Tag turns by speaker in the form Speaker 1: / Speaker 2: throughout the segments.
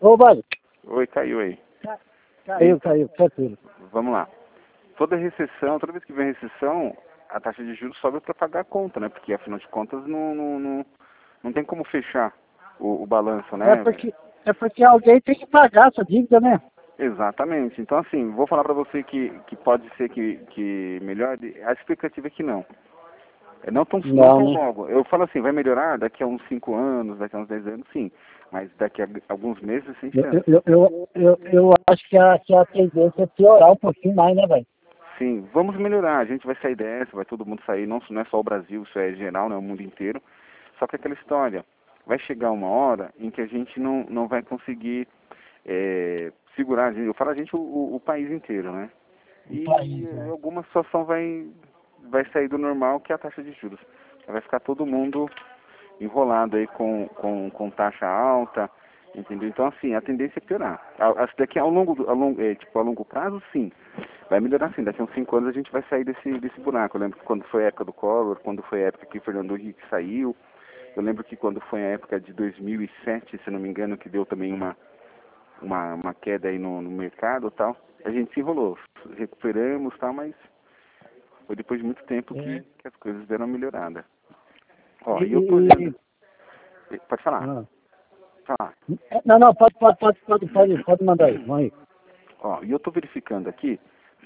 Speaker 1: Ô, Vale.
Speaker 2: Oi, caiu aí.
Speaker 1: Caiu, tranquilo.
Speaker 2: Vamos lá. Toda recessão, toda vez que vem recessão, a taxa de juros sobe para pagar a conta, né? Porque afinal de contas não tem como fechar o balanço, né?
Speaker 1: É porque alguém tem que pagar essa dívida, né?
Speaker 2: Exatamente. Então, assim, vou falar para você que pode ser que melhore. A expectativa é que não. Não tão
Speaker 1: Não, né?
Speaker 2: logo. Eu falo assim, vai melhorar daqui a uns 5 anos, daqui a uns 10 anos, sim. Mas daqui a alguns meses, sem chance.
Speaker 1: Eu acho que a tendência é piorar um pouquinho mais, né, velho?
Speaker 2: Sim, vamos melhorar. A gente vai sair dessa, vai todo mundo sair. Não é só o Brasil, isso é geral, né? O mundo inteiro. Só que aquela história, vai chegar uma hora em que a gente não vai conseguir segurar. Eu falo a gente, o país inteiro, né? E alguma situação vai sair do normal, que é a taxa de juros. Vai ficar todo mundo enrolado aí com taxa alta, entendeu? Então, assim, a tendência é piorar. Daqui a longo prazo, sim. Vai melhorar sim. Daqui a uns 5 anos a gente vai sair desse buraco. Eu lembro que quando foi a época do Collor, quando foi a época que o Fernando Henrique saiu, eu lembro que quando foi a época de 2007, se não me engano, que deu também uma queda aí no mercado e tal, a gente se enrolou. Recuperamos e tal, mas foi depois de muito tempo que as coisas deram uma melhorada. Ó, e eu tô olhando... Pode falar. Falar.
Speaker 1: Não, pode mandar aí, vamos aí.
Speaker 2: Ó, e eu tô verificando aqui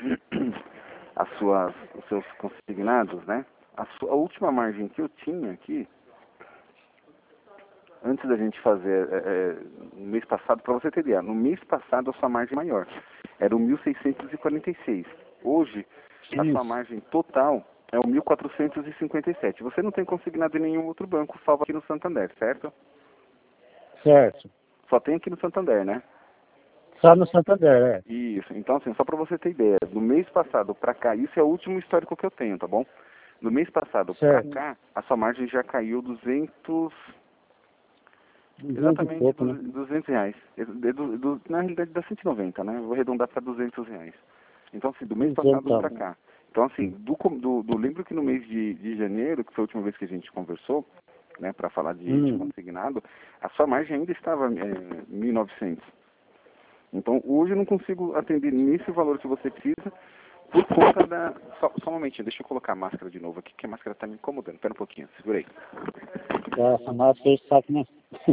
Speaker 2: os seus consignados, né? A última margem que eu tinha aqui, antes da gente fazer, no mês passado, para você ter ideia, no mês passado a sua margem maior era o 1.646. Hoje, a sua margem total é o 1.457. Você não tem consignado em nenhum outro banco, salvo aqui no Santander, certo?
Speaker 1: Certo.
Speaker 2: Só tem aqui no Santander, né?
Speaker 1: Só no Santander,
Speaker 2: Isso. Então, assim, só para você ter ideia, do mês passado para cá, isso é o último histórico que eu tenho, tá bom? No mês passado para cá, a sua margem já caiu 200... Exatamente,
Speaker 1: pouco, né?
Speaker 2: 200 reais. Na realidade dá 190, né? Eu vou arredondar para 200 reais. Então, assim, do mês passado para cá. Então, assim, lembro que no mês de janeiro, que foi a última vez que a gente conversou, né, para falar de consignado, a sua margem ainda estava 1.900. Então, hoje eu não consigo atender nesse valor que você precisa por conta da... Só um momentinho, deixa eu colocar a máscara de novo aqui, que a máscara está me incomodando. Espera um pouquinho, segura aí.
Speaker 1: Essa máscara aí sabe, né?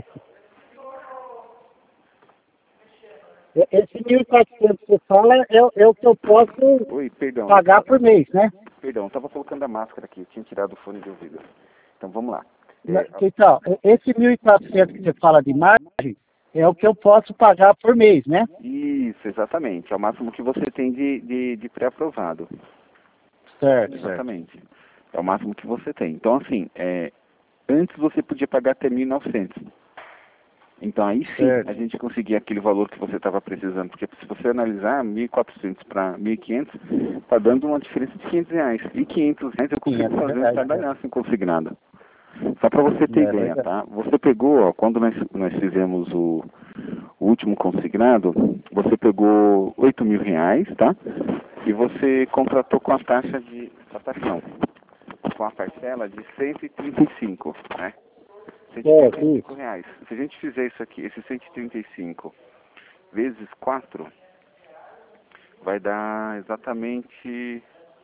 Speaker 1: Esse 1.400 que você fala é o que eu posso pagar por mês, né?
Speaker 2: Perdão, estava colocando a máscara aqui, eu tinha tirado o fone de ouvido. Então, vamos lá.
Speaker 1: Então, esse 1.400 que você fala de margem é o que eu posso pagar por mês, né?
Speaker 2: Isso, exatamente. É o máximo que você tem de pré-aprovado.
Speaker 1: Certo.
Speaker 2: Exatamente. É o máximo que você tem. Então, assim, antes você podia pagar até 1.900. Então, aí sim, a gente conseguia aquele valor que você estava precisando. Porque se você analisar 1.400 para 1.500, está dando uma diferença de 500 reais. E 500 reais eu consigo fazer um estardalhaço consignado. Só para você ter ideia, tá? Você pegou, ó, quando nós fizemos o último consignado, você pegou 8.000 reais, tá? E você contratou com a taxa de... Com a taxa não. Com a parcela de 135, né? 135 reais. Se a gente fizer isso aqui, esse 135 vezes 4, vai dar exatamente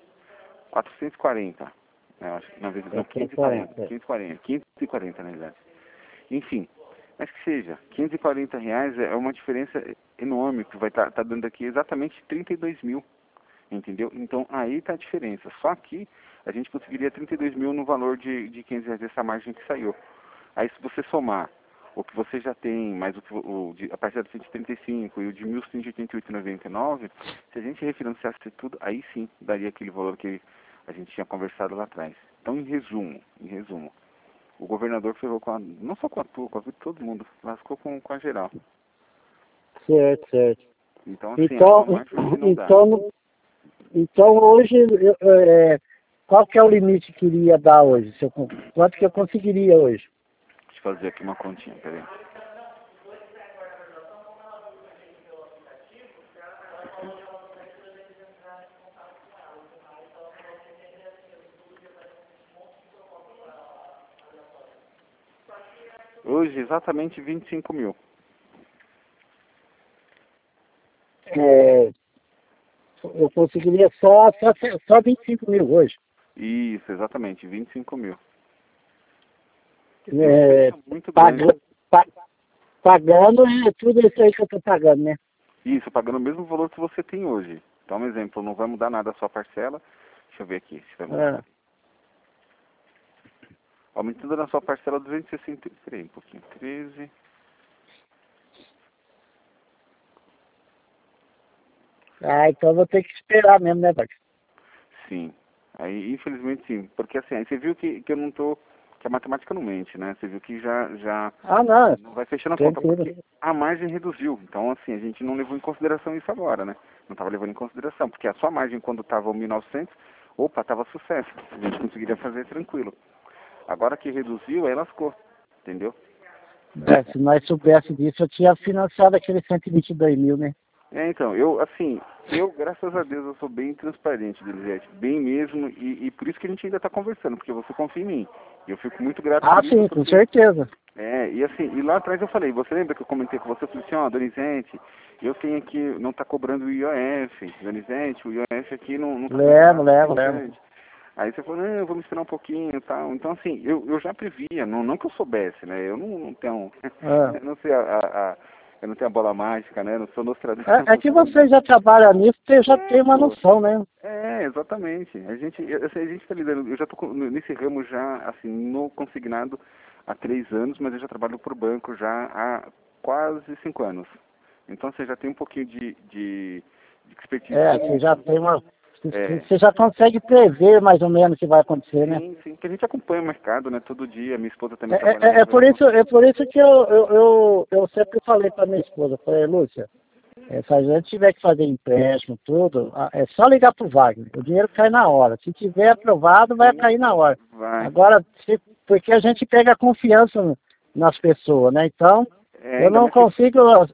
Speaker 2: 440. Acho que na vez não, 540, na verdade. Enfim, mas que seja, 540 reais é uma diferença enorme, que vai estar dando aqui exatamente 32 mil, entendeu? Então aí está a diferença. Só que a gente conseguiria 32 mil no valor de 500 reais dessa margem que saiu. Aí se você somar o que você já tem, mais a partir de 135 e o de 1.188,99, se a gente refinanciasse tudo, aí sim daria aquele valor que a gente tinha conversado lá atrás. Então, em resumo, o governador ferrou não só com a tua, com a vida de todo mundo, lascou com a geral.
Speaker 1: Certo.
Speaker 2: Então, assim,
Speaker 1: então hoje, qual que é o limite que iria dar hoje? Quanto que eu conseguiria hoje?
Speaker 2: Deixa eu fazer aqui uma continha, peraí. Hoje, exatamente 25 mil.
Speaker 1: é, eu conseguiria só 25 mil hoje.
Speaker 2: Isso, exatamente, 25 mil.
Speaker 1: É,
Speaker 2: Muito grande.
Speaker 1: pagando tudo isso aí que eu tô pagando, né?
Speaker 2: Isso, pagando o mesmo valor que você tem hoje. Então, um exemplo, não vai mudar nada a sua parcela. Deixa eu ver aqui se vai mudar. Aumentando na sua parcela 260. Peraí, um pouquinho. 13.
Speaker 1: Então eu vou ter que esperar mesmo, né, Wagner?
Speaker 2: Sim. Aí, infelizmente, sim. Porque assim, aí você viu que eu não tô. Que a matemática não mente, né? Você viu que já
Speaker 1: Não,
Speaker 2: não vai fechando a conta,
Speaker 1: tranquilo.
Speaker 2: porque a margem reduziu. Então, assim, a gente não levou em consideração isso agora, né? Não estava levando em consideração, porque a sua margem, quando estava 1.900, opa, estava sucesso. A gente conseguiria fazer tranquilo. Agora que reduziu, aí lascou. Entendeu?
Speaker 1: Se nós soubéssemos disso, eu tinha financiado aquele 122 mil, né?
Speaker 2: Então, graças a Deus, eu sou bem transparente, Denizete, bem mesmo, e por isso que a gente ainda está conversando, porque você confia em mim. E eu fico muito grato por isso.
Speaker 1: Sim, com certeza.
Speaker 2: E assim, e lá atrás eu falei, você lembra que eu comentei com você, eu falei assim, ó, Donizete, eu tenho aqui, não tá cobrando o IOF, Donizete, o IOF aqui não tá
Speaker 1: Levo.
Speaker 2: Aí você falou, não, eu vou me esperar um pouquinho e tal. Então, assim, eu já previa, não que eu soubesse, né? Eu não tenho, eu não sei eu não tenho a bola mágica, né? Eu não sou Nostradamus.
Speaker 1: É que você já trabalha nisso, você já tem uma noção, né?
Speaker 2: Exatamente. A gente tá lidando, eu já tô nesse ramo já, assim, no consignado há 3 anos, mas eu já trabalho por banco já há quase 5 anos. Então você já tem um pouquinho de expertise.
Speaker 1: Você já tem uma... Você já consegue prever mais ou menos o que vai acontecer, né?
Speaker 2: Sim, porque a gente acompanha o mercado, né? Todo dia, minha esposa também trabalha.
Speaker 1: É por isso que eu sempre falei para minha esposa, falei, Lúcia, se a gente tiver que fazer empréstimo, tudo, é só ligar pro Wagner, o dinheiro cai na hora. Se tiver aprovado, vai cair na hora. Agora, porque a gente pega confiança nas pessoas, né? Então, eu não consigo...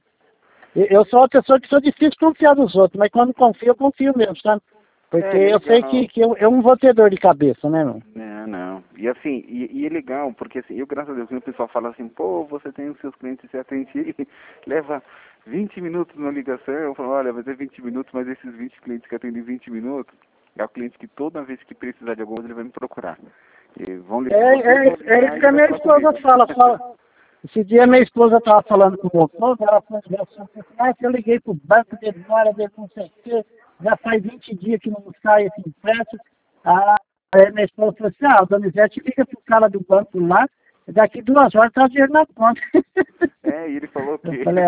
Speaker 1: Eu sou uma pessoa que sou difícil confiar nos outros, mas quando confio, eu confio mesmo, sabe? Porque eu sei que eu não vou ter dor de cabeça, né, meu?
Speaker 2: Não. E assim, e é legal, porque assim, eu, graças a Deus, quando o pessoal fala assim, pô, você tem os seus clientes, você atende, leva 20 minutos na ligação, eu falo, olha, vai ter 20 minutos, mas esses 20 clientes que atendem 20 minutos, é o cliente que toda vez que precisar de alguma coisa, ele vai me procurar. E vão ligar,
Speaker 1: isso que a minha esposa fala. Esse dia minha esposa estava falando com o meu ela falou assim, eu liguei pro banco, demora, não sei o quê, já faz 20 dias que não sai esse empréstimo. Aí minha esposa falou assim, o Donizete liga pro cara do banco lá, daqui 2 horas tá o dinheiro na conta.
Speaker 2: E ele falou que...
Speaker 1: Eu falei,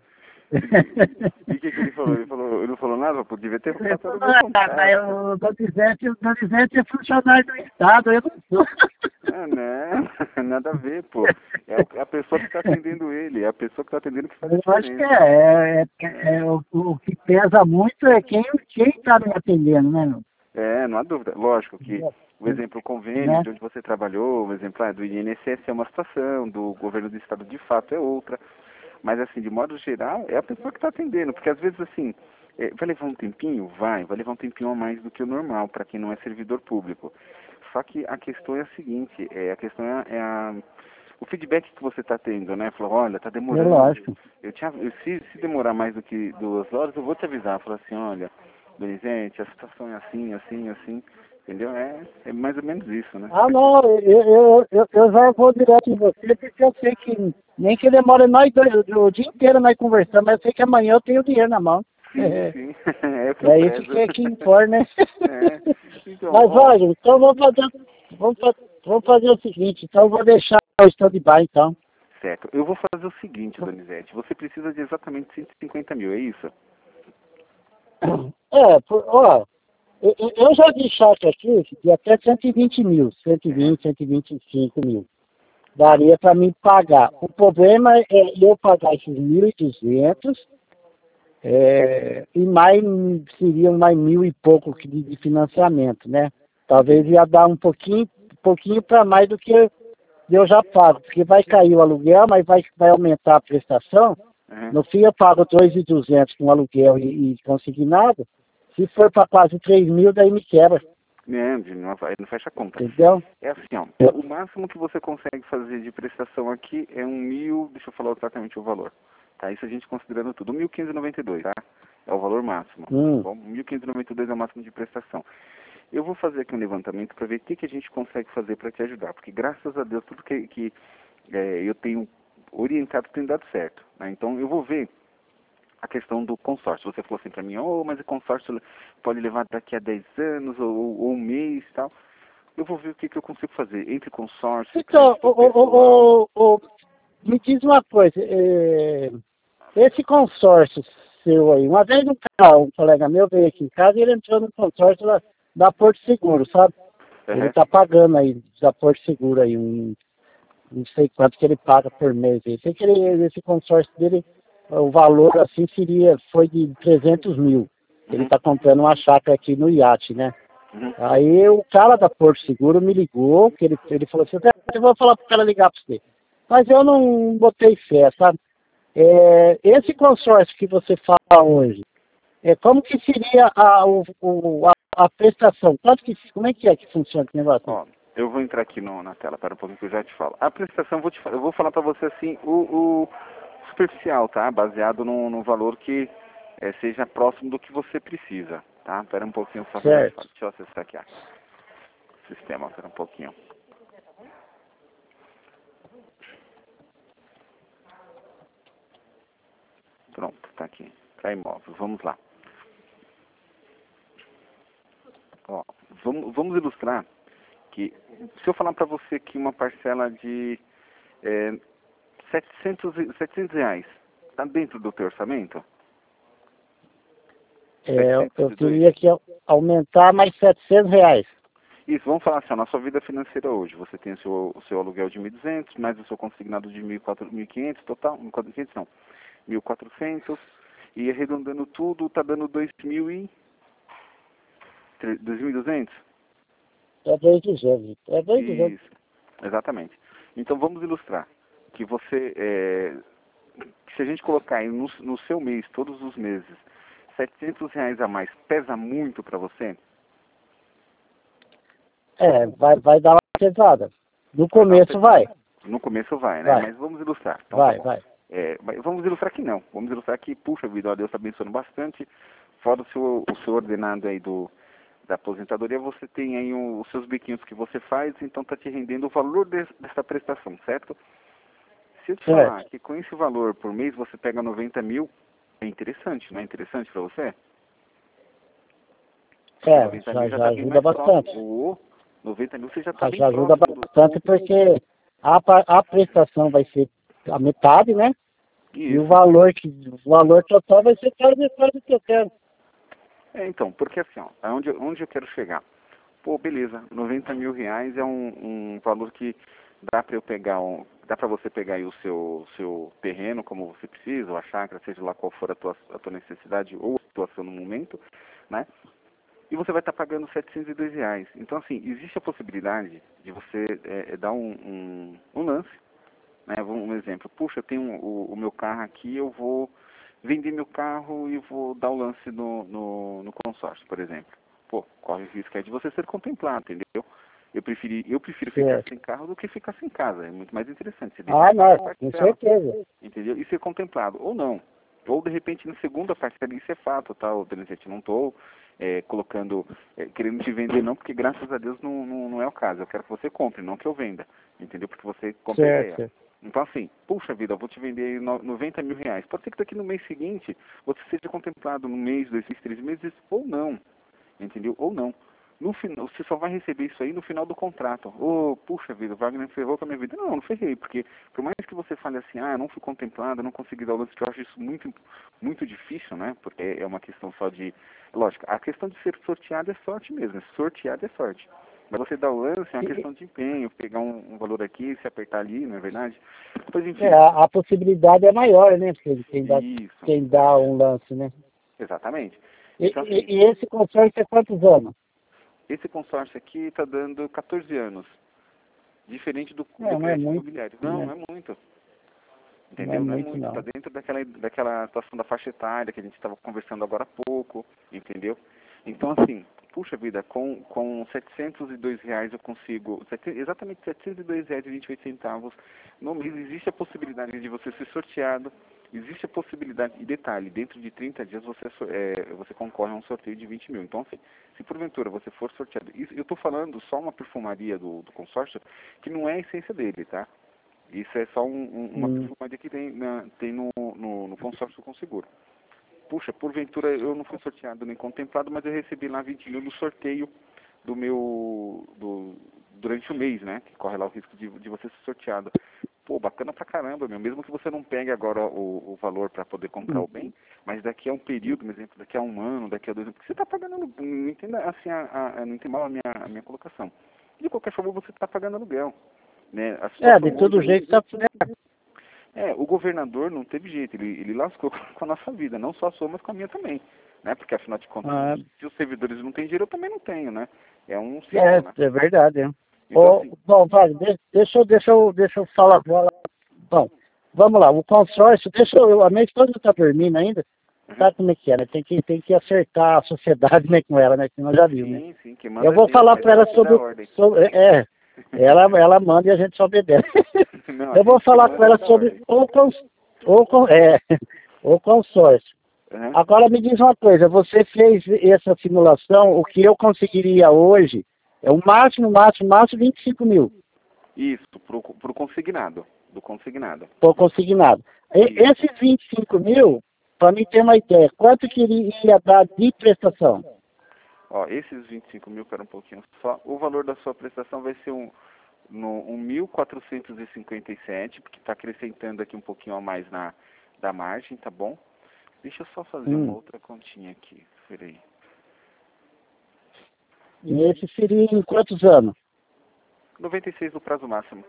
Speaker 2: E o que ele falou? Ele não falou nada? Pô, devia ter passado o meu contato.
Speaker 1: O Donizete é funcionário do Estado, eu não sou.
Speaker 2: Não, nada a ver, pô. É a pessoa que está atendendo ele, é a pessoa que está atendendo que faz a
Speaker 1: Eu acho
Speaker 2: diferença.
Speaker 1: que o que pesa muito é quem está me atendendo, né, meu?
Speaker 2: Não há dúvida. Lógico que o exemplo, o convênio de onde você trabalhou, o exemplo do INSS é uma situação, do governo do estado de fato é outra. Mas, assim, de modo geral, é a pessoa que está atendendo. Porque, às vezes, assim, vai levar um tempinho? Vai levar um tempinho a mais do que o normal, para quem não é servidor público. Só que a questão é a seguinte, o feedback que você está tendo, né? Falou, olha, está demorando.
Speaker 1: Lógico.
Speaker 2: Se demorar mais do que 2 horas, eu vou te avisar. Falar assim, olha, Donizete, a situação é assim, assim, assim. Entendeu? É mais ou menos isso, né?
Speaker 1: Não, eu já vou direto em você, porque eu sei que nem que demore nós o dia inteiro nós conversando, mas eu sei que amanhã eu tenho o dinheiro na mão.
Speaker 2: Sim. É
Speaker 1: isso que importa, né?
Speaker 2: Então,
Speaker 1: Mas olha, então vamos fazer o seguinte, então eu vou deixar o stand-by, então.
Speaker 2: Certo. Eu vou fazer o seguinte, Donizete, você precisa de exatamente 150 mil, é isso?
Speaker 1: Eu já vi chat aqui de até 120 mil, 125 mil. Daria para mim pagar. O problema é eu pagar esses 1.200 e mais, seriam mais 1.000 e pouco de financiamento, né? Talvez ia dar um pouquinho para mais do que eu já pago, porque vai cair o aluguel, mas vai aumentar a prestação. No fim eu pago 2.200 com aluguel e consignado. Se for para quase 3 mil, daí me quebra.
Speaker 2: Aí não fecha a conta.
Speaker 1: Entendeu?
Speaker 2: É assim, ó, o máximo que você consegue fazer de prestação aqui é 1.000, deixa eu falar exatamente o valor. Tá? Isso a gente considerando tudo, 1.592, tá? É o valor máximo. Bom, 1.592 é o máximo de prestação. Eu vou fazer aqui um levantamento para ver o que a gente consegue fazer para te ajudar, porque graças a Deus tudo que eu tenho orientado tem dado certo, né? Então eu vou ver a questão do consórcio. Você falou assim para mim, mas o consórcio pode levar daqui a 10 anos ou um mês e tal. Eu vou ver o que eu consigo fazer entre consórcio,
Speaker 1: Então,
Speaker 2: crédito pessoal.
Speaker 1: me diz uma coisa, esse consórcio seu aí, uma vez um colega meu veio aqui em casa e ele entrou no consórcio da Porto Seguro, sabe? Ele está pagando aí da Porto Seguro aí, não sei quanto que ele paga por mês. Eu sei que esse consórcio dele, o valor assim foi de 300 mil. Ele está comprando uma chácara aqui no iate, né? Aí o cara da Porto Seguro me ligou, que ele falou assim, eu vou falar pro cara ligar para você. Mas eu não botei fé, sabe? Esse consórcio que você fala hoje, como que seria a prestação? Como é que funciona esse negócio?
Speaker 2: Ó, eu vou entrar aqui na tela, para um pouquinho que eu já te falo. A prestação, eu vou falar para você assim, o superficial, tá? Baseado no valor que seja próximo do que você precisa, tá? Espera um pouquinho só.
Speaker 1: Certo.
Speaker 2: Deixa eu acessar aqui, o sistema, espera um pouquinho. Pronto, tá aqui. Tá imóvel, vamos lá. Ó, vamos ilustrar que, se eu falar para você que uma parcela de 700 reais, está dentro do teu orçamento?
Speaker 1: Eu teria que aumentar mais 700 reais.
Speaker 2: Isso, vamos falar assim, na sua vida financeira hoje, você tem o seu aluguel de 1.200, mais o seu consignado de 1.500, total, 1.400 não, 1.400, e arredondando tudo, está dando 2.200?
Speaker 1: É 2.200. É 2.200.
Speaker 2: Isso, exatamente. Então vamos ilustrar que se a gente colocar aí no seu mês, todos os meses, 700 reais a mais, pesa muito para você?
Speaker 1: Vai dar uma pesada. No começo vai.
Speaker 2: No começo vai, né?
Speaker 1: Vai.
Speaker 2: Mas vamos ilustrar. Então,
Speaker 1: Vai,
Speaker 2: tá bom.
Speaker 1: vai.
Speaker 2: Mas vamos ilustrar que não. Vamos ilustrar que, puxa vida, ó, Deus está abençoando bastante. Fora o seu ordenado aí da aposentadoria, você tem aí os seus biquinhos que você faz, então está te rendendo o valor dessa prestação, certo? Se eu te falar que com esse valor por mês você pega 90 mil, é interessante, não é interessante para você?
Speaker 1: Já ajuda bastante.
Speaker 2: 90 mil você já está bem
Speaker 1: Já ajuda
Speaker 2: próximo
Speaker 1: bastante porque a prestação vai ser a metade, né? E o
Speaker 2: Isso.
Speaker 1: valor total vai ser quase metade do que eu quero.
Speaker 2: Então, porque assim, ó, onde eu quero chegar? Pô, beleza, 90 mil reais é um valor que dá para eu pegar dá para você pegar aí o seu terreno como você precisa, ou a chácara, seja lá qual for a tua necessidade ou a situação no momento, né? E você vai estar pagando 702 reais. Então, assim, existe a possibilidade de você dar um lance, né? Um exemplo, puxa, eu tenho o meu carro aqui, eu vou vender meu carro e vou dar o lance no consórcio, por exemplo. Pô, corre o risco aí de você ser contemplado, entendeu? Eu prefiro ficar sem carro do que ficar sem casa. É muito mais interessante. Você deixa
Speaker 1: Com certeza.
Speaker 2: entendeu? E ser contemplado. Ou não. Ou, de repente, na segunda parcela, isso é fato, tá, Denisete? Não estou querendo te vender, não, porque, graças a Deus, não é o caso. Eu quero que você compre, não que eu venda. Entendeu? Porque você compra a ideia. Então, assim, puxa vida, eu vou te vender 90 mil reais. Pode ser que daqui no mês seguinte você seja contemplado no mês, 2 meses, 3 meses, ou não. Entendeu? Ou não. No final, você só vai receber isso aí no final do contrato. Puxa vida, o Wagner ferrou com a minha vida. Não ferrei, porque por mais que você fale assim, não fui contemplado, não consegui dar o lance, eu acho isso muito, muito difícil, né? Porque é uma questão só de... Lógico, a questão de ser sorteado é sorte mesmo, sorteado é sorte. Mas você dar o lance é uma questão de empenho, pegar um valor aqui, se apertar ali, não é verdade? Pois, enfim.
Speaker 1: A possibilidade é maior, né? Porque quem dá um lance, né?
Speaker 2: Exatamente.
Speaker 1: Então, e esse consórcio é quantos anos?
Speaker 2: Esse consórcio aqui está dando 14 anos. Diferente do crédito imobiliário. Não é muito. Entendeu? Não é muito. Está dentro daquela situação da faixa etária que a gente estava conversando agora há pouco. Entendeu? Então, assim, puxa vida, com 702 reais eu consigo, exatamente 702 reais e 28 centavos no mês, existe a possibilidade de você ser sorteado Existe a possibilidade, e detalhe, dentro de 30 dias você concorre a um sorteio de 20 mil. Então, assim, se porventura você for sorteado, isso, eu estou falando só uma perfumaria do consórcio, que não é a essência dele, tá? Isso é só uma perfumaria que tem no consórcio com seguro. Puxa, porventura eu não fui sorteado nem contemplado, mas eu recebi lá 20 mil no sorteio durante o mês, né? Que corre lá o risco de você ser sorteado. Pô, bacana pra caramba, meu. Mesmo que você não pegue agora o valor para poder comprar o bem, mas daqui a um período, por exemplo, daqui a um ano, daqui a 2 anos, porque você está pagando aluguel. Não entenda assim, não entenda mal a minha colocação. De qualquer forma, você está pagando aluguel. Né?
Speaker 1: De todo jeito tá.
Speaker 2: O governador não teve jeito, ele lascou com a nossa vida, não só a sua, mas com a minha também. Né? Porque afinal de contas, se os servidores não têm dinheiro, eu também não tenho, né? É um ciclo, né?
Speaker 1: É verdade, é.
Speaker 2: Então, assim,
Speaker 1: Bom, Wagner, deixa eu falar. Bom, vamos lá, o consórcio, a minha esposa está dormindo ainda, sabe como é que é, né? Tem que acertar a sociedade, né, com ela, né? Que nós já vimos, né?
Speaker 2: sim, que manda
Speaker 1: Eu vou falar para ela sobre ela manda e a gente só obedece.
Speaker 2: Não,
Speaker 1: Eu vou falar com ela sobre o consórcio.
Speaker 2: Uhum.
Speaker 1: Agora me diz uma coisa, você fez essa simulação, o que eu conseguiria hoje é o máximo 25 mil.
Speaker 2: Isso, pro consignado, do consignado.
Speaker 1: Por consignado. Esses 25 mil, para mim ter uma ideia, quanto que ele ia dar de prestação?
Speaker 2: Ó, esses 25 mil, pera um pouquinho só, o valor da sua prestação vai ser um 1.457, porque está acrescentando aqui um pouquinho a mais da margem, tá bom? Deixa eu só fazer uma outra continha aqui, peraí.
Speaker 1: E esse seria em quantos anos?
Speaker 2: 96 do prazo máximo.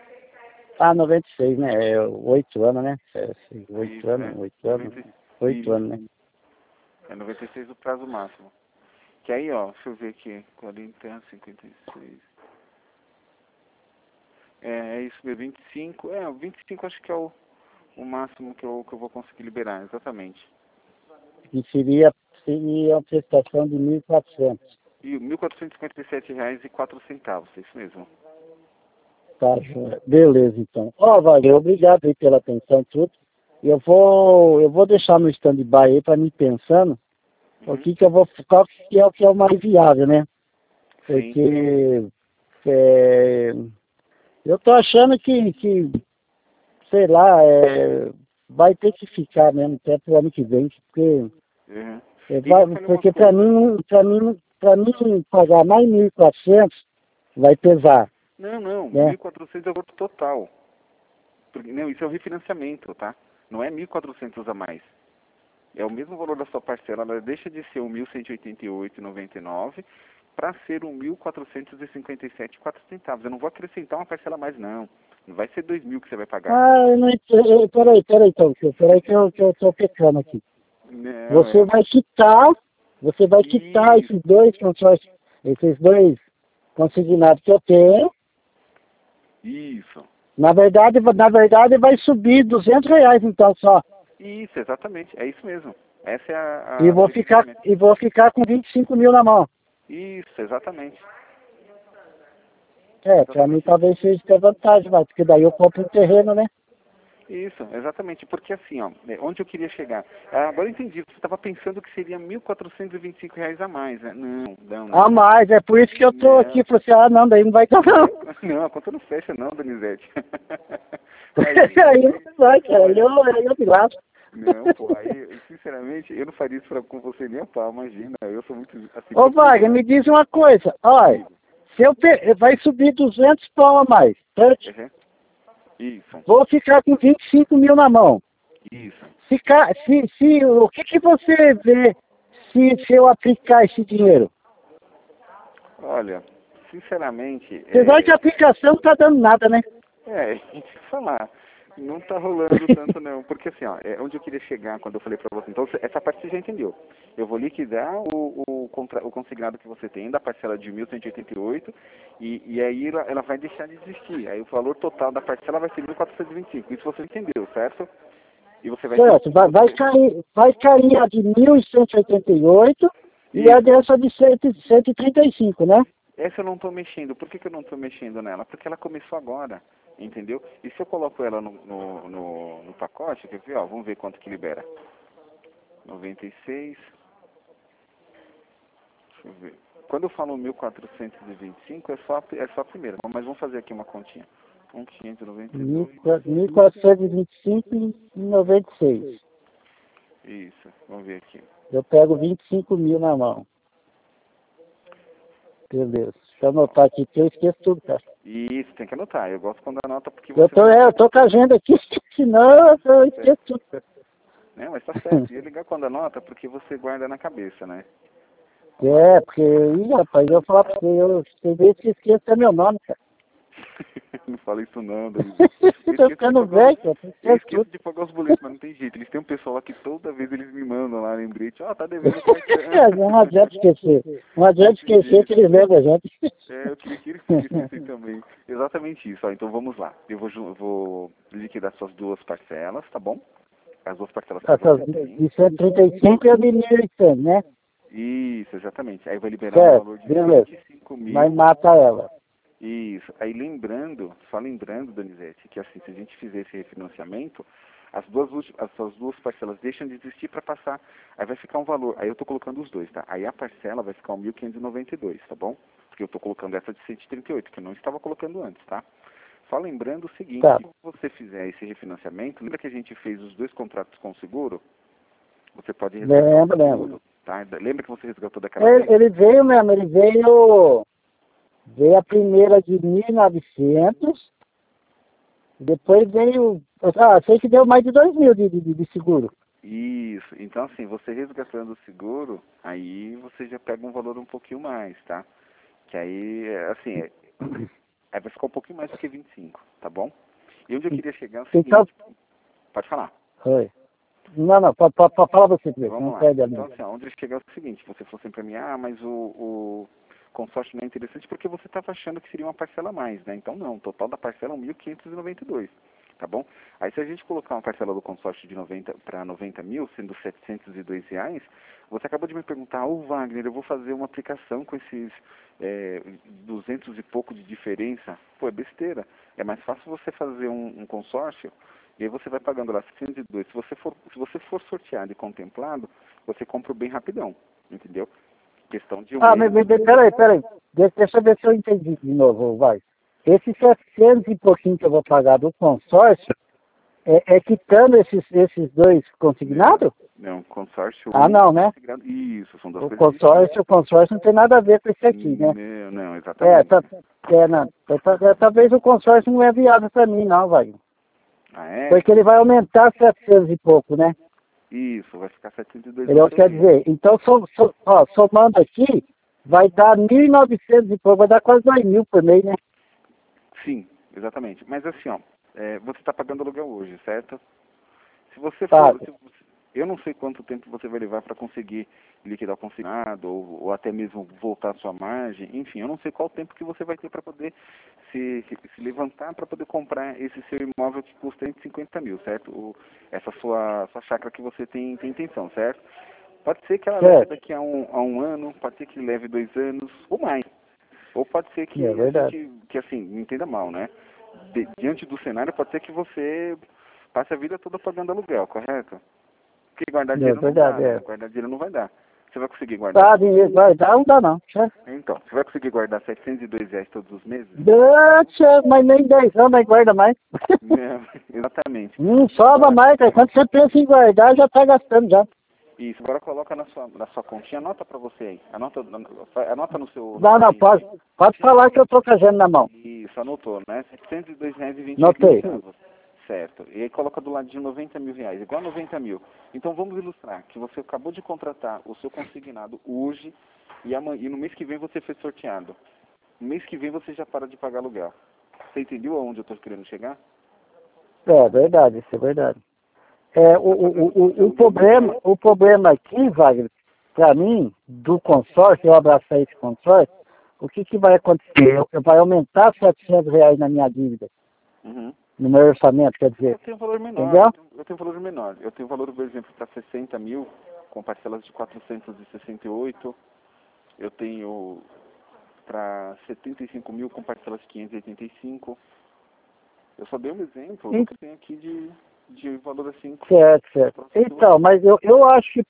Speaker 1: 96, né? É 8 anos, né? 8
Speaker 2: Isso,
Speaker 1: anos, 8 anos. 8 anos, né?
Speaker 2: É 96 do prazo máximo. Que aí, ó, deixa eu ver aqui, 40, 56. É isso mesmo, 25. O 25 acho que é o máximo que eu vou conseguir liberar, exatamente.
Speaker 1: E seria a prestação de 1.400.
Speaker 2: E R$ 1.457,04, é isso mesmo.
Speaker 1: Tá, beleza, então. Wagner, obrigado aí pela atenção e tudo. Eu vou deixar no stand-by aí para mim pensando qual que é o mais viável, né? Porque eu tô achando que sei lá, vai ter que ficar mesmo até pro ano que vem, porque porque para mim pagar mais 1.400 vai pesar.
Speaker 2: Não,
Speaker 1: né?
Speaker 2: 1.400 é o valor total. Não, isso é o refinanciamento, tá? Não é 1.400 a mais. É o mesmo valor da sua parcela, ela deixa de ser 1.188,99 para ser 1.457,04. Eu não vou acrescentar uma parcela a mais, não. Não vai ser 2.000 que você vai pagar.
Speaker 1: Eu não peraí, então, peraí que eu tô pecando aqui.
Speaker 2: Não,
Speaker 1: Você vai quitar esses dois consignados que eu tenho.
Speaker 2: Isso.
Speaker 1: Na verdade vai subir R$200 então só.
Speaker 2: Isso, exatamente. É isso mesmo. Essa é
Speaker 1: E vou ficar com 25 mil na mão.
Speaker 2: Isso, exatamente.
Speaker 1: Pra mim talvez seja ter vantagem, porque daí eu compro um terreno, né?
Speaker 2: Isso, exatamente. Porque assim, ó, onde eu queria chegar? Agora eu entendi. Você estava pensando que seria R$ 1.425 a mais, né? Não.
Speaker 1: A mais, é por isso que eu tô aqui. Falei assim, não, daí não vai dar não.
Speaker 2: Não, a conta não fecha não, Donizete.
Speaker 1: Aí não vai, cara. Aí eu me lasco.
Speaker 2: Não, pô, aí, sinceramente, eu não faria isso com você nem a pau, imagina. Eu sou muito assim.
Speaker 1: Ô, Wagner, me diz uma coisa. Olha, vai subir 200 pau a mais, certo?
Speaker 2: Uhum. Isso.
Speaker 1: Vou ficar com 25 mil na mão.
Speaker 2: Isso.
Speaker 1: O que você vê se eu aplicar esse dinheiro?
Speaker 2: Olha, sinceramente...
Speaker 1: Apesar que a aplicação não tá dando nada, né?
Speaker 2: Falar. Não tá rolando tanto não, porque assim, ó, onde eu queria chegar quando eu falei pra você, então essa parte você já entendeu. Eu vou liquidar o consignado que você tem da parcela de 1.188 e aí ela vai deixar de existir. Aí o valor total da parcela vai ser 1.425. Isso você entendeu, certo? E você vai
Speaker 1: certo, vai cair a de 1.188 e a dessa de 135, né?
Speaker 2: Essa eu não estou mexendo. Por que eu não estou mexendo nela? Porque ela começou agora. entendeu? E se eu coloco ela no pacote, quer ver, ó, vamos ver quanto que libera. 96, deixa eu ver. Quando eu falo 1.425, é só a primeira, mas vamos fazer aqui uma continha. 1.592.
Speaker 1: 1.425,96.
Speaker 2: Isso, vamos ver aqui.
Speaker 1: Eu pego 25 mil na mão. Beleza. Deixa eu anotar aqui, que eu esqueço tudo, cara.
Speaker 2: Isso, tem que anotar. Eu gosto quando anota porque
Speaker 1: Eu
Speaker 2: você...
Speaker 1: tô com a agenda aqui, senão eu esqueço tudo, cara.
Speaker 2: Não, mas tá certo. E é legal quando anota porque você guarda na cabeça, né?
Speaker 1: É, porque, rapaz, eu vou falar pra você, tem vezes que esqueço até meu nome, cara.
Speaker 2: Não fala isso não, Davi.
Speaker 1: Tô ficando velho, cara.
Speaker 2: Eu esqueço de pagar os boletos, mas não tem jeito. Eles têm um pessoal lá que toda vez eles me mandam lá lembrete. Ó, tá devendo cartão.
Speaker 1: Não adianta esquecer. Não adianta esquecer que eles lembram a gente.
Speaker 2: É, eu queria que eles esquecessem também. Exatamente isso. Ó, então vamos lá. Eu vou liquidar suas duas parcelas, tá bom? As duas parcelas que
Speaker 1: Essas de 135 e a de 1.800, né?
Speaker 2: Isso, exatamente. Aí vai liberar um
Speaker 1: Certo,
Speaker 2: valor de
Speaker 1: beleza.
Speaker 2: 25
Speaker 1: Mas
Speaker 2: mil.
Speaker 1: mata ela.
Speaker 2: Isso. Aí só lembrando, Donizete, que assim, se a gente fizer esse refinanciamento, as suas duas parcelas deixam de existir para passar. Aí vai ficar um valor. Aí eu estou colocando os dois, tá? Aí a parcela vai ficar 1.592, tá bom? Porque eu estou colocando essa de 138, que eu não estava colocando antes, tá? Só lembrando o seguinte,
Speaker 1: Tá.
Speaker 2: se você fizer esse refinanciamento, lembra que a gente fez os dois contratos com o seguro? Você pode resgatar o
Speaker 1: Lembro.
Speaker 2: seguro, tá? Lembra que você resgatou daquela vez?
Speaker 1: Ele veio mesmo, veio a primeira de 1.900, depois veio, sei que deu mais de 2.000 de seguro.
Speaker 2: Isso. Então, assim, você resgatando o seguro, aí você já pega um valor um pouquinho mais, tá? Que aí, assim, aí vai ficar um pouquinho mais do que 25, tá bom? E onde eu queria chegar é o
Speaker 1: Então,
Speaker 2: seguinte, pode falar.
Speaker 1: foi. Não, pode falar você primeiro, não
Speaker 2: Vamos lá.
Speaker 1: perde a
Speaker 2: Então,
Speaker 1: linha.
Speaker 2: assim, onde eu chegar é o seguinte, você falou assim pra mim, mas o consórcio não é interessante porque você estava achando que seria uma parcela a mais, né? Então, não, o total da parcela é 1.592, tá bom? Aí, se a gente colocar uma parcela do consórcio de 90 para 90 mil, sendo R$ 702, você acabou de me perguntar, Wagner, eu vou fazer uma aplicação com esses 200 e pouco de diferença. Pô, é besteira. É mais fácil você fazer um consórcio e aí você vai pagando lá 602. Se você for sorteado e contemplado, você compra o bem rapidão, entendeu? Questão de um mês.
Speaker 1: Mas peraí. Deixa eu ver se eu entendi de novo, vai. Esses 700 e pouquinho que eu vou pagar do consórcio, quitando esses dois consignados?
Speaker 2: Não, consórcio
Speaker 1: Não, né?
Speaker 2: integrado. Isso, são duas
Speaker 1: O
Speaker 2: coisas distintas.
Speaker 1: consórcio não tem nada a ver com esse aqui, né?
Speaker 2: Não, exatamente.
Speaker 1: Não. Talvez o consórcio não é viável para mim, não, vai.
Speaker 2: Ah, é?
Speaker 1: Porque ele vai aumentar 700 e pouco, né?
Speaker 2: Isso, vai ficar 702
Speaker 1: Ele
Speaker 2: no seu
Speaker 1: quer
Speaker 2: mês.
Speaker 1: dizer, então, somando aqui, vai dar 1.900 e pouco, vai dar quase 2.000 por mês, né?
Speaker 2: Sim, exatamente. Mas assim, ó, você está pagando aluguel hoje, certo? Se você
Speaker 1: Tá.
Speaker 2: for, eu não sei quanto tempo você vai levar para conseguir liquidar o consignado ou até mesmo voltar a sua margem. Enfim, eu não sei qual tempo que você vai ter para poder se levantar para poder comprar esse seu imóvel que custa 150 mil, certo? Essa sua chácara que você tem intenção, certo? Pode ser que ela leve
Speaker 1: Certo.
Speaker 2: daqui a um ano, pode ser que leve 2 anos ou mais. Ou pode ser que
Speaker 1: É
Speaker 2: a
Speaker 1: verdade.
Speaker 2: gente, que assim, não entenda mal, né? Diante do cenário, pode ser que você passe a vida toda pagando aluguel, correto? Porque guardar
Speaker 1: É
Speaker 2: dinheiro não dá,
Speaker 1: verdade,
Speaker 2: né?
Speaker 1: é.
Speaker 2: Guardar dinheiro não vai dar. Você vai conseguir guardar?
Speaker 1: Tá, dinheiro vai dar, não dá não.
Speaker 2: Então, você vai conseguir guardar R$ 702 todos os meses?
Speaker 1: Deixa, mas nem 10 anos aí guarda mais.
Speaker 2: Não, exatamente.
Speaker 1: Não sobra
Speaker 2: Agora,
Speaker 1: mais, cara. Quando você pensa em guardar, já tá gastando já.
Speaker 2: isso, agora coloca na sua continha, anota pra você aí. Anota no seu
Speaker 1: Não, pode falar que eu tô com a agenda na mão.
Speaker 2: Isso, anotou, né?
Speaker 1: Notei.
Speaker 2: R$ 702,28. Certo. E aí coloca do ladinho R$ 90 mil, igual a 90 mil. Então vamos ilustrar que você acabou de contratar o seu consignado hoje e no mês que vem você foi sorteado. No mês que vem você já para de pagar aluguel. Você entendeu aonde eu estou querendo chegar?
Speaker 1: É verdade, isso é verdade. O problema aqui, Wagner, para mim, do consórcio, eu abracei esse consórcio, o que vai acontecer? Vai aumentar R$ 700 na minha dívida,
Speaker 2: Uhum.
Speaker 1: no meu orçamento, quer dizer,
Speaker 2: Eu tenho um valor menor.
Speaker 1: entendeu?
Speaker 2: Eu tenho um valor menor. Eu tenho valor, por exemplo, para 60 mil, com parcelas de 468. Eu tenho para 75 mil, com parcelas de 585. Eu só dei um exemplo do que tem aqui de valor assim.
Speaker 1: Certo, certo. Então, mas eu acho que,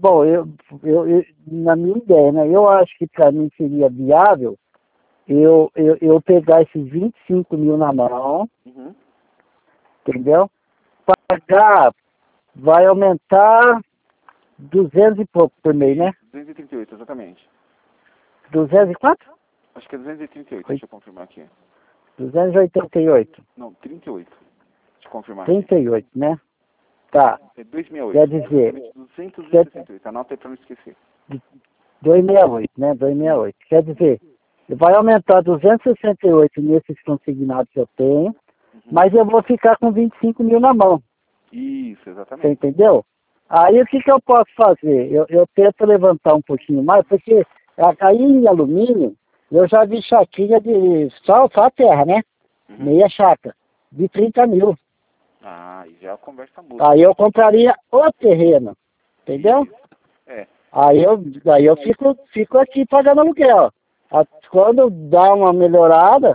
Speaker 1: na minha ideia, né, eu acho que para mim seria viável eu pegar esses 25 mil na mão,
Speaker 2: Uhum.
Speaker 1: entendeu? Pagar, vai aumentar 200 e pouco por mês, né?
Speaker 2: 238, exatamente.
Speaker 1: 200 e quanto?
Speaker 2: Acho que é 238, deixa eu confirmar aqui.
Speaker 1: 288.
Speaker 2: Não, 38. Deixa eu confirmar aqui.
Speaker 1: 38, né? Tá.
Speaker 2: É 268.
Speaker 1: Quer dizer,
Speaker 2: 268. Anota aí para não esquecer.
Speaker 1: 268, né? 268. Quer dizer, vai aumentar 268 nesses consignados que eu tenho, mas eu vou ficar com 25 mil na mão.
Speaker 2: Isso,
Speaker 1: Você
Speaker 2: exatamente.
Speaker 1: entendeu? Aí o que eu posso fazer? Eu tento levantar um pouquinho mais, porque aí em alumínio, eu já vi chaquinha de só a terra, né?
Speaker 2: Uhum.
Speaker 1: Meia chaca, de 30 mil.
Speaker 2: Ah, e já a conversa muda.
Speaker 1: Aí eu compraria o terreno, entendeu?
Speaker 2: Isso. É.
Speaker 1: Aí eu fico aqui pagando aluguel. Quando dá uma melhorada,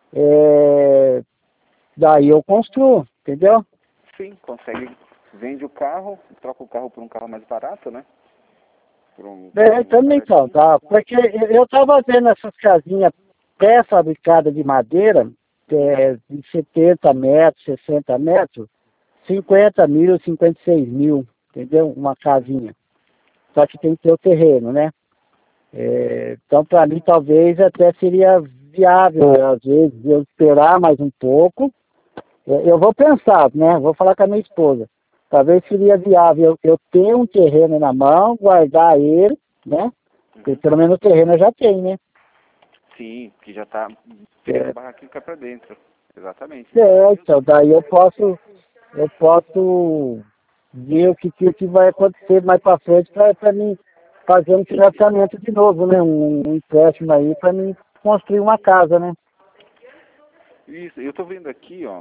Speaker 1: daí eu construo, entendeu?
Speaker 2: Sim, consegue. Vende o carro, troca o carro por um carro mais barato, né? Por um carro
Speaker 1: Também então, tá? Porque eu tava vendo essas casinhas pré-fabricadas de madeira, de 70 metros, 60 metros, 50 mil, 56 mil, entendeu? Uma casinha. Só que tem que ter o terreno, né? Então, para mim, talvez até seria viável, às vezes, eu esperar mais um pouco. Eu vou pensar, né? Vou falar com a minha esposa. Talvez seria viável eu ter um terreno na mão, guardar ele, né? Porque pelo menos o terreno eu já tenho, né?
Speaker 2: Sim, que já tá pegando o barraquinho cá pra dentro. Exatamente.
Speaker 1: Então daí eu posso ver o que vai acontecer mais para frente para mim fazer um financiamento de novo, né? Um empréstimo aí para mim construir uma casa, né?
Speaker 2: Isso, eu tô vendo aqui, ó,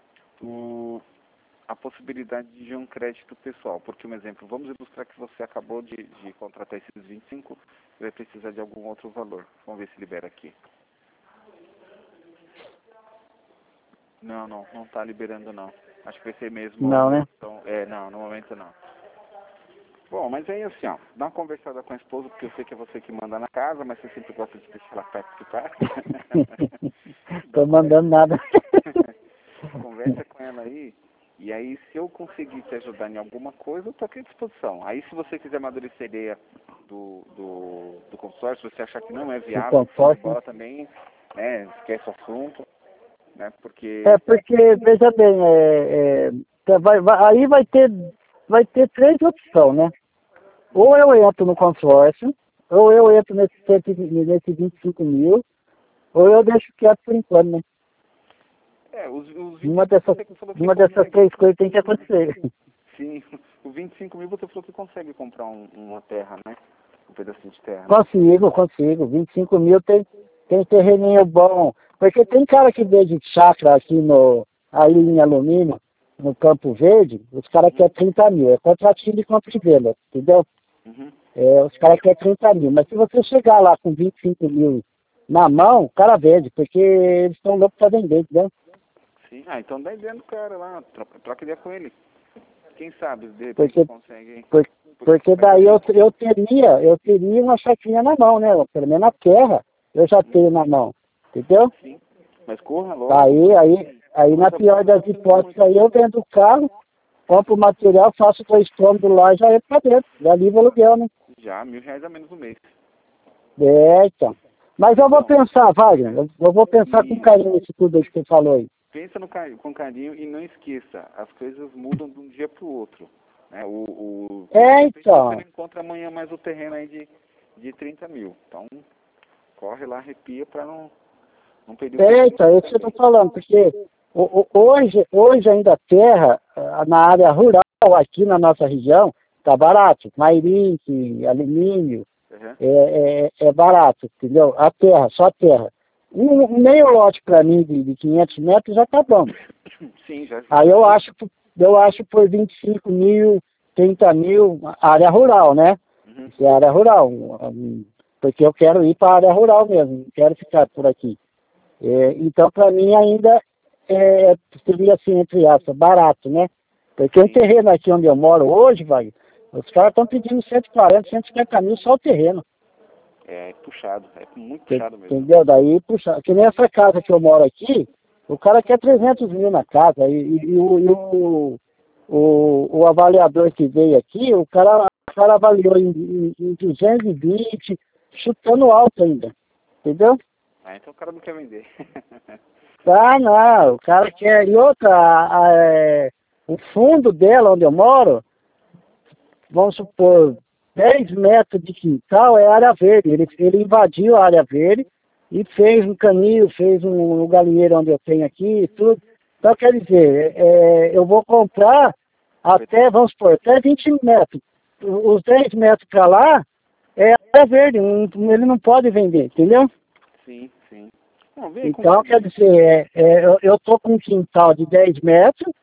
Speaker 2: a possibilidade de um crédito pessoal. Porque, um exemplo, vamos ilustrar que você acabou de contratar esses 25 e vai precisar de algum outro valor. Vamos ver se libera aqui. Não tá liberando não. Acho que vai ser mesmo.
Speaker 1: Não, né?
Speaker 2: Então, não, no momento não. Bom, mas aí assim, ó, dá uma conversada com a esposa, porque eu sei que é você que manda na casa, mas você sempre gosta de deixar ela participar.
Speaker 1: Tô mandando nada.
Speaker 2: Conversa com ela aí, e aí se eu conseguir te ajudar em alguma coisa, eu tô aqui à disposição. Aí se você quiser amadurecer a ideia do consórcio, se você achar que não é viável, embora também, né, esquece o assunto, né, porque...
Speaker 1: Porque, veja bem, aí vai ter três opções, né? Ou eu entro no consórcio, ou eu entro nesse 25 mil, ou eu deixo quieto por enquanto, né?
Speaker 2: Os 25
Speaker 1: Uma dessas três coisas tem que acontecer.
Speaker 2: Sim, os 25 mil você falou que consegue comprar uma terra, né? Um pedacinho de terra.
Speaker 1: Consigo. 25 mil tem terreninho bom. Porque tem cara que vende chácara aqui aí em alumínio, no Campo Verde, os caras querem 30 mil. É contratinho de compra e venda, entendeu?
Speaker 2: Uhum.
Speaker 1: Os caras querem 30 mil. Mas se você chegar lá com 25 mil na mão, o cara vende, porque eles estão loucos para vender, entendeu?
Speaker 2: Sim, então dá ideia do cara lá, troca ideia com ele. Quem sabe, de repente consegue...
Speaker 1: Porque daí eu teria uma chacrinha na mão, né? Pelo menos a terra eu já tenho na mão, entendeu?
Speaker 2: Sim, mas corra logo.
Speaker 1: Aí na pior das hipóteses, aí eu vendo o carro, compro o material, faço 2 cômodos lá e já entro pra dentro, já livro o aluguel, né?
Speaker 2: Já, R$1.000 a menos no mês.
Speaker 1: Então. Mas eu vou pensar, Wagner, eu vou pensar com carinho nisso tudo aí que você falou aí.
Speaker 2: Pensa com carinho e não esqueça, as coisas mudam de um dia para o outro. Né?
Speaker 1: Então.
Speaker 2: Você não encontra amanhã mais o terreno aí de 30 mil. Então, corre lá, arrepia para não perder o
Speaker 1: Então, é isso que eu estou falando, porque hoje ainda a terra, na área rural, aqui na nossa região, está barato. Mairink, alumínio, é barato, entendeu? A terra, só a terra. Um meio lote para mim de 500 metros já tá bom.
Speaker 2: Sim, já.
Speaker 1: Aí eu acho por 25 mil, 30 mil, área rural, né? É área rural. Porque eu quero ir para a área rural mesmo, não quero ficar por aqui. Então, para mim, ainda seria assim, entre aspas, barato, né? Porque um terreno aqui onde eu moro hoje, vai, os caras estão pedindo 140, 150 mil só o terreno.
Speaker 2: É puxado, é muito puxado mesmo.
Speaker 1: Entendeu? Daí, puxa, que nem essa casa que eu moro aqui, o cara quer 300 mil na casa, e o avaliador que veio aqui, o cara avaliou em 220, chutando alto ainda, entendeu?
Speaker 2: Ah, então o cara não quer vender.
Speaker 1: Ah, não, o cara quer, e outra, o fundo dela, onde eu moro, vamos supor, 10 metros de quintal é área verde. Ele invadiu a área verde e fez um canil, fez um galinheiro onde eu tenho aqui e tudo. Então, quer dizer, eu vou comprar até, vamos supor, até 20 metros. Os 10 metros para lá é área verde, ele não pode vender, entendeu?
Speaker 2: Sim, sim. Bom,
Speaker 1: Então, quer dizer, eu tô com um quintal de 10 metros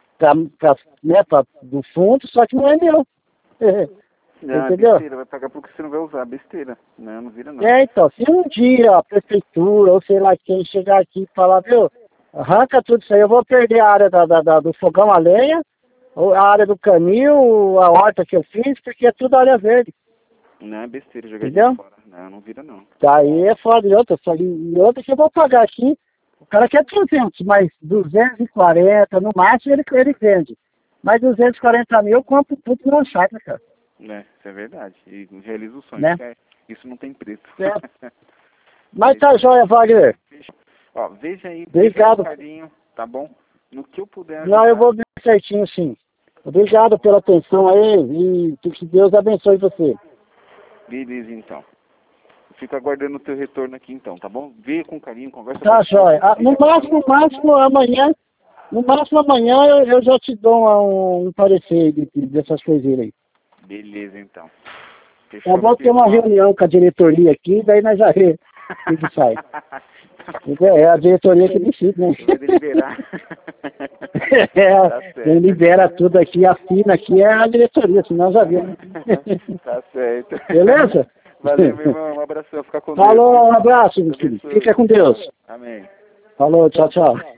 Speaker 1: do fundo, só que não é meu.
Speaker 2: Não,
Speaker 1: entendeu?
Speaker 2: é besteira, vai pagar porque você não vai usar, besteira. Não vira não.
Speaker 1: Então, se um dia a prefeitura, ou sei lá quem, chegar aqui e falar, viu, arranca tudo isso aí, eu vou perder a área do fogão a lenha, ou a área do canil, a horta que eu fiz, porque é tudo área verde.
Speaker 2: Não, é besteira jogar
Speaker 1: Entendeu?
Speaker 2: dinheiro fora. Não vira não.
Speaker 1: Daí é foda. E outra que eu vou pagar aqui, o cara quer 300, mas 240, no máximo ele vende. Mas 240 mil eu compro tudo numa chácara, cara.
Speaker 2: Isso é verdade. E realiza o sonho,
Speaker 1: Né?
Speaker 2: isso não tem preço.
Speaker 1: Mas tá joia, Wagner.
Speaker 2: Ó, veja aí,
Speaker 1: obrigado.
Speaker 2: Com carinho, tá bom? No que eu puder ajudar.
Speaker 1: Não, eu vou ver certinho, sim. Obrigado pela atenção aí e que Deus abençoe você.
Speaker 2: Beleza, então. Fico aguardando o teu retorno aqui, então, tá bom? Veja com carinho, conversa com
Speaker 1: Tá, joia. No máximo amanhã eu já te dou um parecer dessas coisinhas aí.
Speaker 2: Beleza, então.
Speaker 1: É bom ter uma reunião com a diretoria aqui, daí nós já vê o que sai. É a diretoria que decide, né?
Speaker 2: Vai deliberar.
Speaker 1: Quem libera tudo aqui, assina aqui é a diretoria, senão já viu, né?
Speaker 2: Tá certo.
Speaker 1: Beleza?
Speaker 2: Valeu, meu irmão. Um abração. Fica com Deus.
Speaker 1: Falou, um abraço, meu filho. Fica com Deus.
Speaker 2: Amém.
Speaker 1: Falou, tchau, tchau.